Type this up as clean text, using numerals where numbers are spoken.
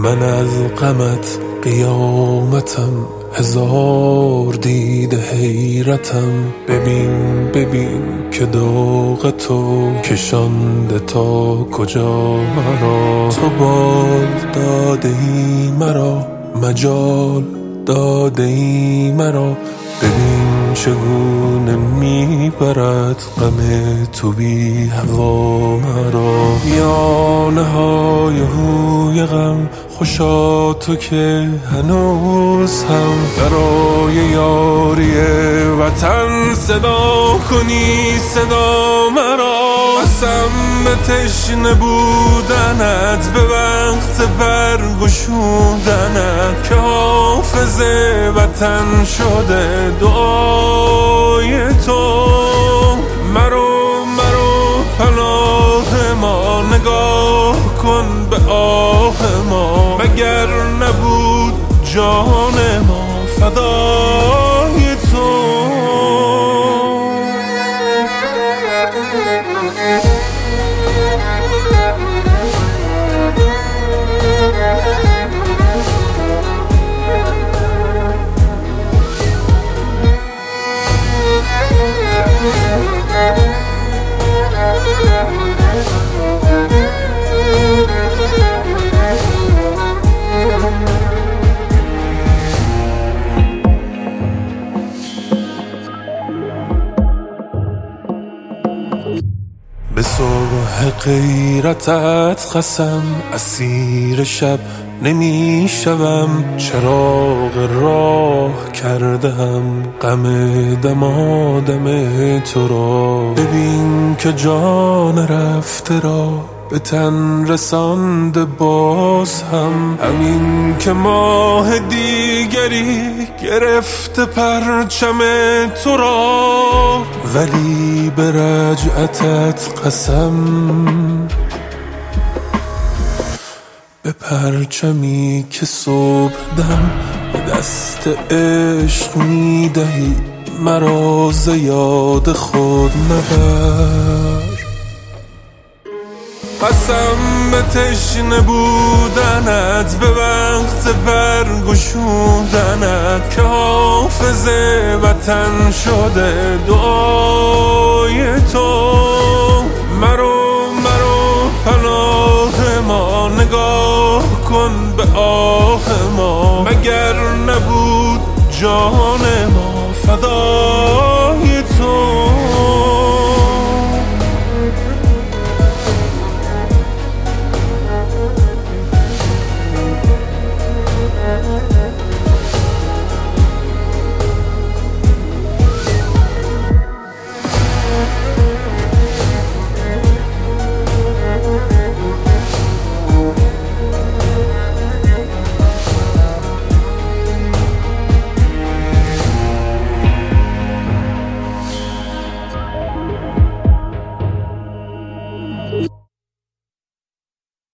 من از غمت قیامتم، هزار دیده حیرتم. ببین که داغ تو کشانده تا کجا مرا. تو بال داده ای مرا، مجال داده ای مرا. ببین چگونه میبرد غم تو بی هوا مرا. میانه های هوی غم خوشا تو که هنوز هم برای یاری وطن صدا کنی صدا مرا. قسم به تشنه بودنت، به وقت برگشودنت، که حافظ وطن شده دعای تو. مرو پناه ما، نگاه کن به آه ما. مگر نبود جان ما فدای تو. به صبح غیرتت قسم، اسیر شب نمی شوم. چراغ راه کردم غم دمادم تو را. ببین که جان رفته را به تن رسانده باز هم. همین که ماه دیگری گرفته پرچم تو را. ولی به رجعتت قسم، به پرچمی که صبح دم به دست عشق میدهی مرا. ز یاد خود مبر. قسم به تشنه بودنت، به وقت برگشودنت، که حافظ وطن شده دعای تو. مرو پناه ما، نگاه کن به آه ما. مگر نبود جان ما فدای تو.